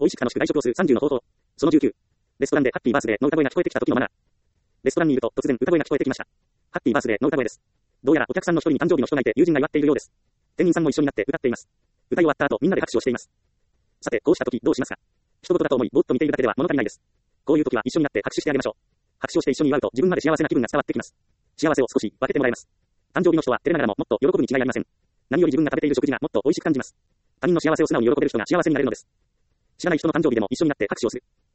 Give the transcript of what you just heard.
美味しく楽しく外食をする30の方法。その19。レストランでハッピーバースデーの歌声が聞こえてきた時のマナー。レストランにいると突然歌声が聞こえてきました。ハッピーバースデーの歌声です。どうやらお客さんの一人に誕生日の人がいて友人が祝っているようです。店員さんも一緒になって歌っています。歌い終わった後みんなで拍手をしています。さて、こうした時どうしますか？一言だと思い、ぼーっと見ているだけでは物足りないです。こういう時は一緒になって拍手してあげましょう。拍手をして一緒に祝うと自分まで幸せな気分が伝わってきます。幸せを少し分けてもらえます。誕生日の人は照れながらももっと喜ぶに違いありません。何より自分が食べている食事がもっと美味しく感じます。他人の幸せを素直に喜べる人が幸せになれるのです。知らない人の誕生日でも一緒になって拍手をする。